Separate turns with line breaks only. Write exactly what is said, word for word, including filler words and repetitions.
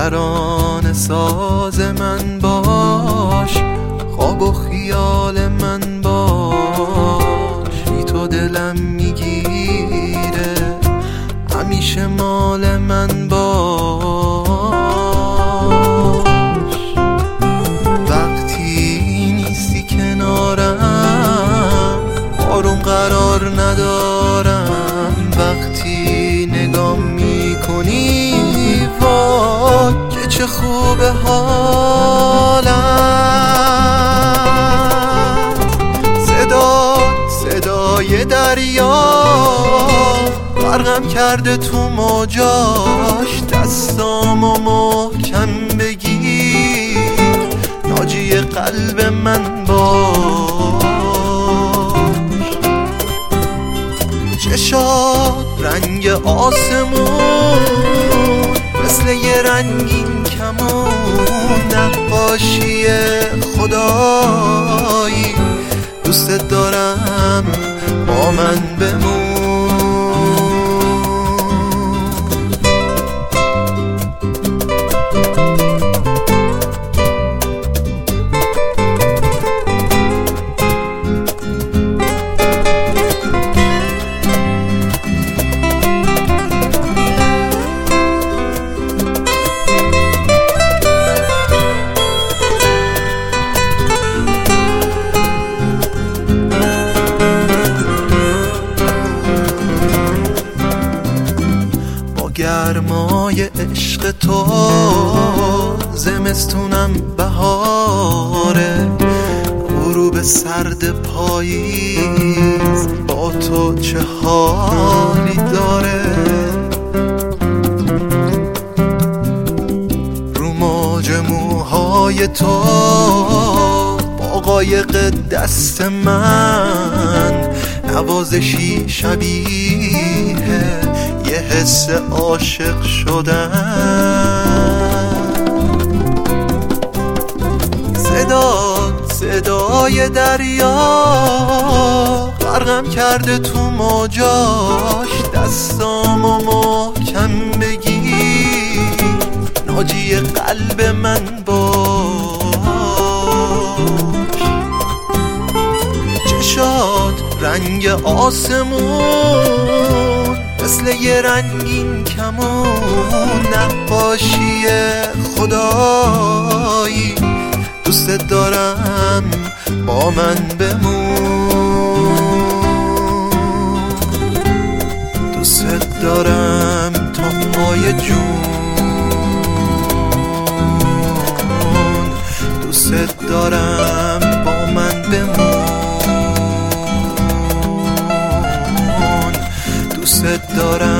ترانه ساز من باش، خواب و خیال من باش. بی تو دلم میگیره، همیشه مال من باش. وقتی نیستی کنارم آروم قرار ندارم. وقتی نگام میکنی وا که چه خوبه حالم. صدا صدای دریا غرقم کرده تو موجاش. دستامو محکم بگیر، ناجی قلب من باش. چشات رنگ آسمون مثل یه رنگین کمون. نقاشی خدایی دوست دارم، با من بمون. گرمای عشق تو زمستونم بهاره. غروب سرد پاییز با تو چه حالی داره. رو موج موهای تو با قایق دست من، نوازشی شبیه یه حس عاشق شدن. صدا صدای دریا غرقم کرده تو موجاش. دستامو محکم بگیر، ناجی قلب من باش. چشات رنگ آسمون مثل یه رنگین کمون. نقاشی خدایی دوست دارم، با من بمون. دوست دارم تا پای جون. دوست دارم، با من بمون. دوست دارم.